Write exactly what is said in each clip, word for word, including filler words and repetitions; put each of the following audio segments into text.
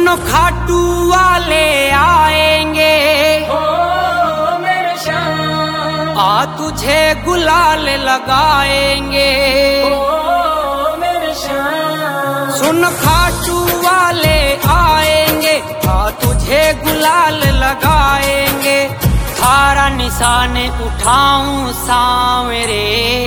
सुनो खाटू वाले आएंगे, ओ मेरे श्याम आ तुझे गुलाल लगाएंगे। ओ मेरे श्याम सुन खाटू वाले आएंगे, आ तुझे गुलाल लगाएंगे। थारा निशान उठाऊं सांवरे,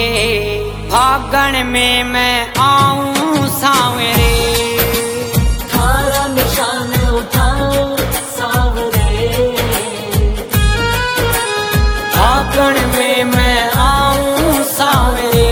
फागण में मैं आऊं सांवरे। थारा निशान उठाऊं सांवरे, फागण में मैं आऊं सांवरे।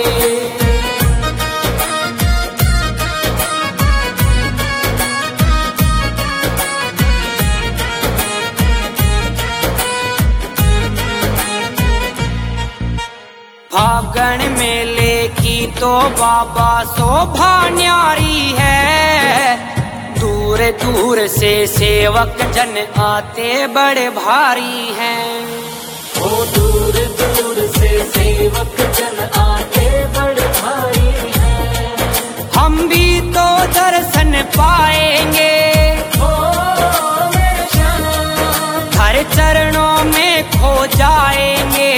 फागण मेले की तो बाबा शोभा न्यारी है। दूर दूर से सेवक जन आते बड़े भारी हैं। ओ दूर दूर से सेवक जन आते बड़े भारी हैं। हम भी तो दर्शन पाएंगे, ओ मेरे श्याम हर चरणों में खो जाएंगे।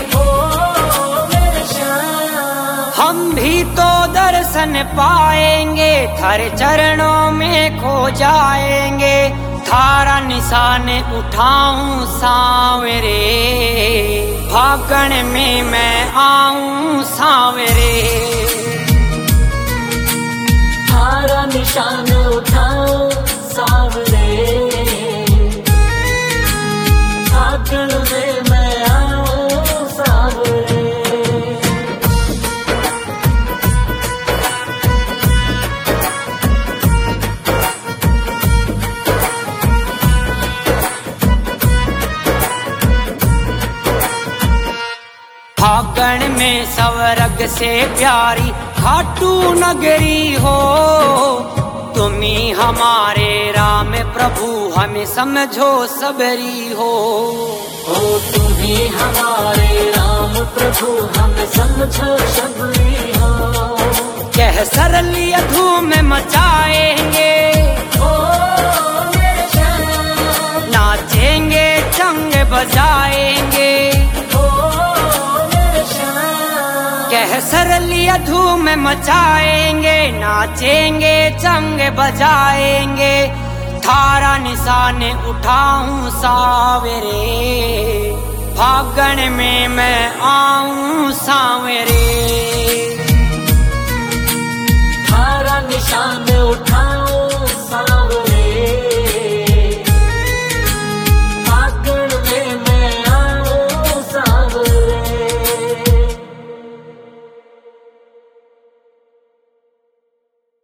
हम भी तो दर्शन पाएंगे, थारे चरणों में खो जाएंगे। थारा निशान उठाऊं सांवरे, फागण में मैं आऊं सांवरे। थारा निशान उठाऊं सांवरे, फागण में मैं आऊं सांवरे। फागण में स्वर्ग से प्यारी खाटू नगरी हो। तुम्ही हमारे राम प्रभु हमें समझो सबरी हो। ओ तुम्ही हमारे राम प्रभु हमें समझो सबरी हो। कह सरलिया धूम मचाएंगे, ओ मेरे श्याम नाचेंगे चंग बजाएंगे। कह सरलिया धूम मचाएंगे, नाचेंगे चंग बजाएंगे। थारा निशान उठाऊं सांवरे, फागण में मैं